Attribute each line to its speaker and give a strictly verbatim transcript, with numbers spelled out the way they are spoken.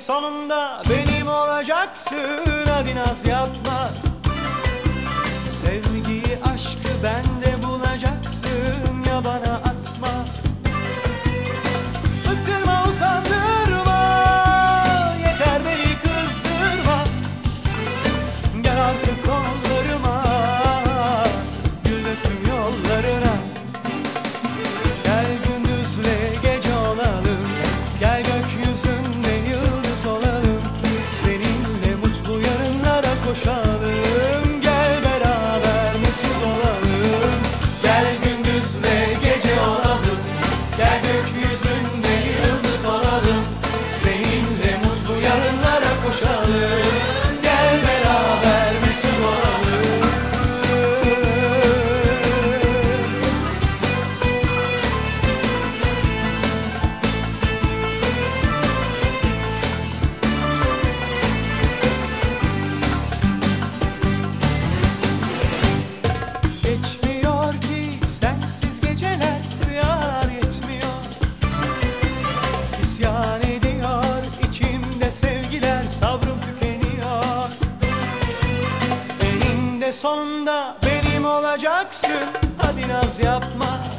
Speaker 1: sonunda benim olacaksın, hadi naz yapma. Sevgiyi, aşkı bende bulacaksın, ya bana atma. Bıktırma, usandırma, yeter beni kızdırma. Gel artık kollarıma, gül döktüm yollarına. Gel gündüzle gece olalım, gel gökyüzünde yıldız olalım. Seninle mutlu yarınlara koşalım, gel beraber mesut olalım. Gel gündüzle gece olalım, gel gökyüzünde yıldız olalım. Seninle mutlu yarınlara koşalım, gel beraber mesut olalım. Geçmiyor ki sensiz geceler, rüyalar yetmiyor. İsyan ediyor içimde sevgiler, sabrım tükeniyor. Eninde sonunda benim olacaksın, hadi naz yapma.